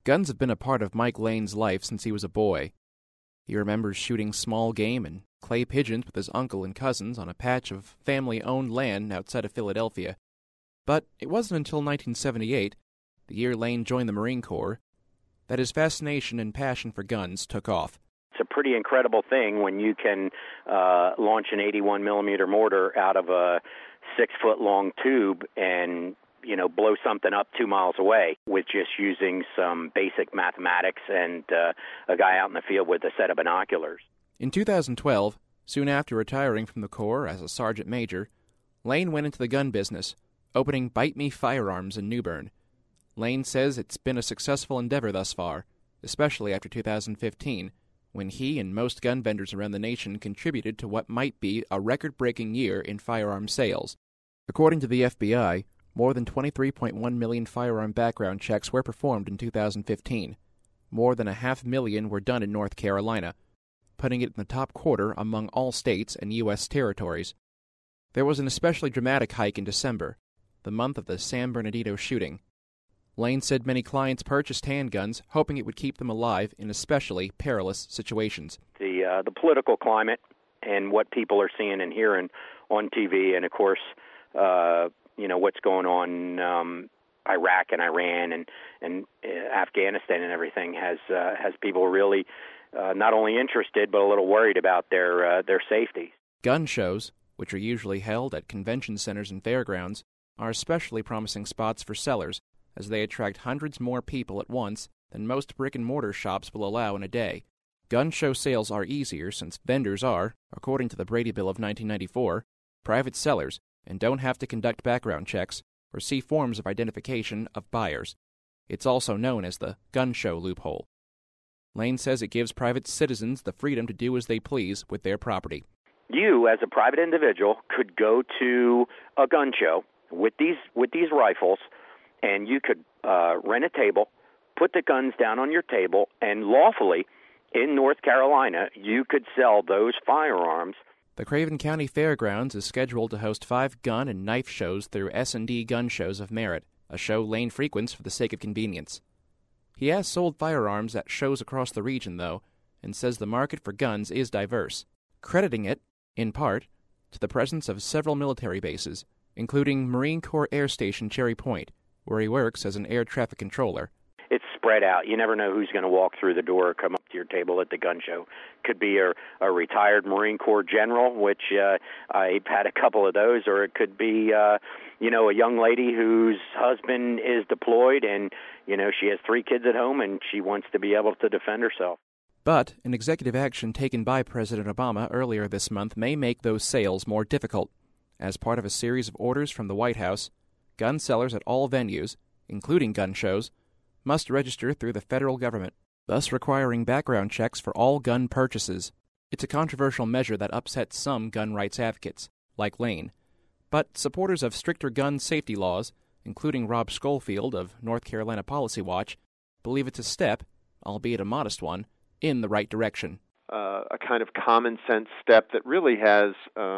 Guns have been a part of Mike Lane's life since he was a boy. He remembers shooting small game and clay pigeons with his uncle and cousins on a patch of family-owned land outside of Philadelphia. But it wasn't until 1978, the year Lane joined the Marine Corps, that his fascination and passion for guns took off. It's a pretty incredible thing when you can launch an 81-millimeter mortar out of a 6-foot-long tube and blow something up 2 miles away with just using some basic mathematics and a guy out in the field with a set of binoculars. In 2012, soon after retiring from the Corps as a sergeant major, Lane went into the gun business, opening Bite Me Firearms in New Bern. Lane says it's been a successful endeavor thus far, especially after 2015, when he and most gun vendors around the nation contributed to what might be a record-breaking year in firearm sales. According to the FBI, more than 23.1 million firearm background checks were performed in 2015. More than 500,000 were done in North Carolina, putting it in the top quarter among all states and U.S. territories. There was an especially dramatic hike in December, the month of the San Bernardino shooting. Lane said many clients purchased handguns, hoping it would keep them alive in especially perilous situations. The political climate and what people are seeing and hearing on TV, and of course, what's going on Iraq and Iran and Afghanistan and everything has people really not only interested but a little worried about their safety. Gun shows, which are usually held at convention centers and fairgrounds, are especially promising spots for sellers, as they attract hundreds more people at once than most brick-and-mortar shops will allow in a day. Gun show sales are easier since vendors are, according to the Brady Bill of 1994, private sellers and don't have to conduct background checks or see forms of identification of buyers. It's also known as the gun show loophole. Lane says it gives private citizens the freedom to do as they please with their property. You, as a private individual, could go to a gun show with these rifles, and you could rent a table, put the guns down on your table, and lawfully, in North Carolina, you could sell those firearms. The Craven County Fairgrounds is scheduled to host 5 gun and knife shows through S&D Gun Shows of Merit, a show Lane frequents for the sake of convenience. He has sold firearms at shows across the region, though, and says the market for guns is diverse, crediting it, in part, to the presence of several military bases, including Marine Corps Air Station Cherry Point, where he works as an air traffic controller. It's spread out. You never know who's going to walk through the door or come up to your table at the gun show. Could be a retired Marine Corps general, which I've had a couple of those, or it could be, a young lady whose husband is deployed and, she has 3 kids at home and she wants to be able to defend herself. But an executive action taken by President Obama earlier this month may make those sales more difficult. As part of a series of orders from the White House, gun sellers at all venues, including gun shows, must register through the federal government, thus requiring background checks for all gun purchases. It's a controversial measure that upsets some gun rights advocates, like Lane. But supporters of stricter gun safety laws, including Rob Schofield of North Carolina Policy Watch, believe it's a step, albeit a modest one, in the right direction. A kind of common sense step that really has,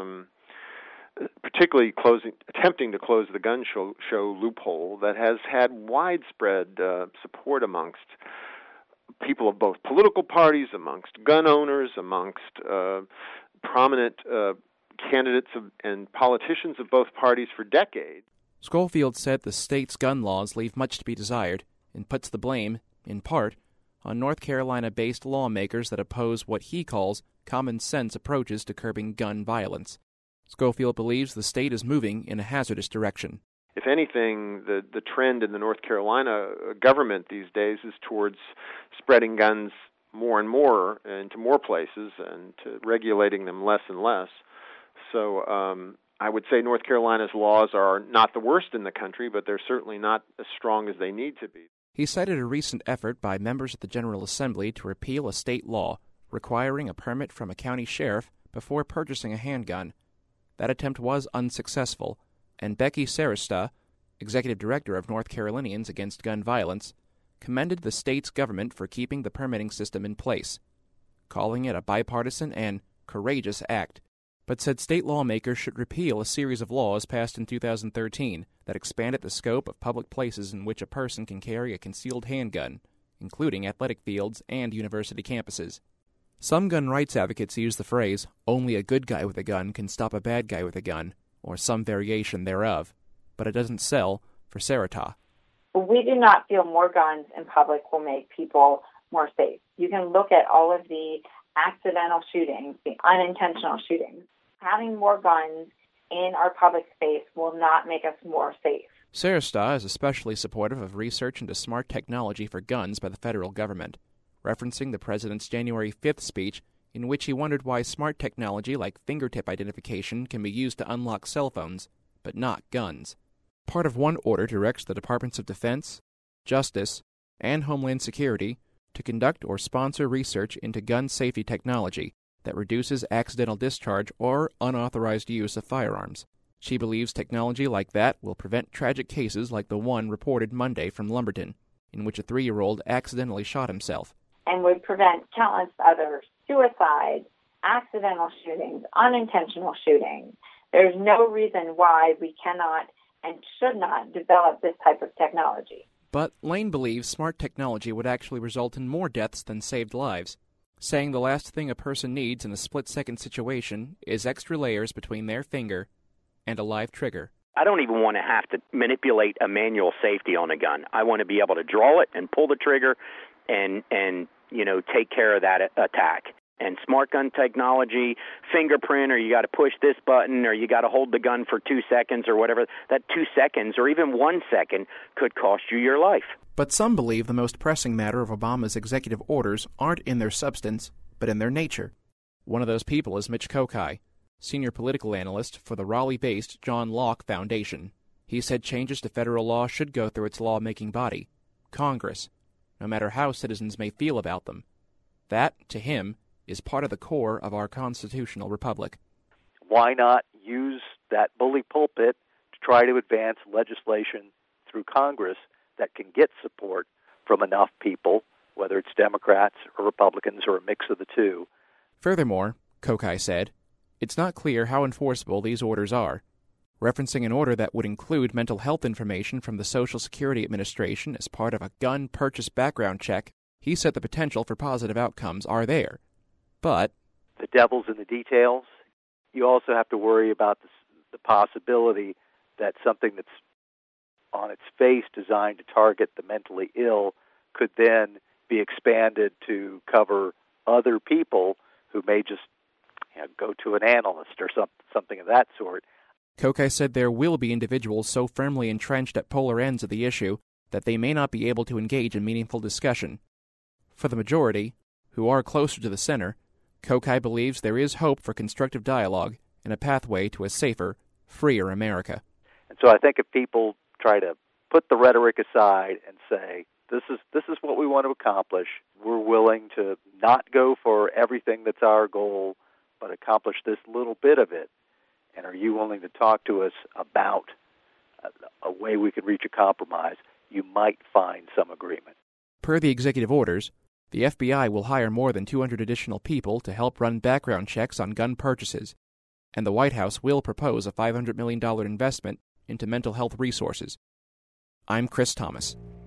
particularly attempting to close the gun show loophole, that has had widespread support amongst people of both political parties, amongst gun owners, amongst prominent candidates and politicians of both parties for decades. Schofield said the state's gun laws leave much to be desired and puts the blame, in part, on North Carolina-based lawmakers that oppose what he calls common-sense approaches to curbing gun violence. Schofield believes the state is moving in a hazardous direction. If anything, the trend in the North Carolina government these days is towards spreading guns more and more into more places and to regulating them less and less. So I would say North Carolina's laws are not the worst in the country, but they're certainly not as strong as they need to be. He cited a recent effort by members of the General Assembly to repeal a state law requiring a permit from a county sheriff before purchasing a handgun. That attempt was unsuccessful, and Becky Sarista, executive director of North Carolinians Against Gun Violence, commended the state's government for keeping the permitting system in place, calling it a bipartisan and courageous act, but said state lawmakers should repeal a series of laws passed in 2013 that expanded the scope of public places in which a person can carry a concealed handgun, including athletic fields and university campuses. Some gun rights advocates use the phrase, "only a good guy with a gun can stop a bad guy with a gun," or some variation thereof, but it doesn't sell for Saratow. We do not feel more guns in public will make people more safe. You can look at all of the accidental shootings, the unintentional shootings. Having more guns in our public space will not make us more safe. Saratow is especially supportive of research into smart technology for guns by the federal government, referencing the president's January 5th speech in which he wondered why smart technology like fingertip identification can be used to unlock cell phones, but not guns. Part of one order directs the Departments of Defense, Justice, and Homeland Security to conduct or sponsor research into gun safety technology that reduces accidental discharge or unauthorized use of firearms. She believes technology like that will prevent tragic cases like the one reported Monday from Lumberton, in which a 3-year-old accidentally shot himself. And would prevent countless other suicides, accidental shootings, unintentional shootings. There's no reason why we cannot and should not develop this type of technology. But Lane believes smart technology would actually result in more deaths than saved lives, saying the last thing a person needs in a split-second situation is extra layers between their finger and a live trigger. I don't even want to have to manipulate a manual safety on a gun. I want to be able to draw it and pull the trigger and take care of that attack. And smart gun technology, fingerprint, or you got to push this button, or you got to hold the gun for 2 seconds, or whatever, that 2 seconds or even 1 second could cost you your life. But some believe the most pressing matter of Obama's executive orders aren't in their substance, but in their nature. One of those people is Mitch Kokai, senior political analyst for the Raleigh-based John Locke Foundation. He said changes to federal law should go through its lawmaking body, Congress, no matter how citizens may feel about them. That, to him, is part of the core of our constitutional republic. Why not use that bully pulpit to try to advance legislation through Congress that can get support from enough people, whether it's Democrats or Republicans or a mix of the two? Furthermore, Kokai said, it's not clear how enforceable these orders are. Referencing an order that would include mental health information from the Social Security Administration as part of a gun purchase background check, he said the potential for positive outcomes are there. But the devil's in the details. You also have to worry about the possibility that something that's on its face designed to target the mentally ill could then be expanded to cover other people who may just go to an analyst or something of that sort. Kokai said there will be individuals so firmly entrenched at polar ends of the issue that they may not be able to engage in meaningful discussion. For the majority, who are closer to the center, Kokai believes there is hope for constructive dialogue and a pathway to a safer, freer America. And so I think if people try to put the rhetoric aside and say, this is what we want to accomplish, we're willing to not go for everything that's our goal, but accomplish this little bit of it, and are you willing to talk to us about a way we could reach a compromise, you might find some agreement. Per the executive orders, the FBI will hire more than 200 additional people to help run background checks on gun purchases, and the White House will propose a $500 million investment into mental health resources. I'm Chris Thomas.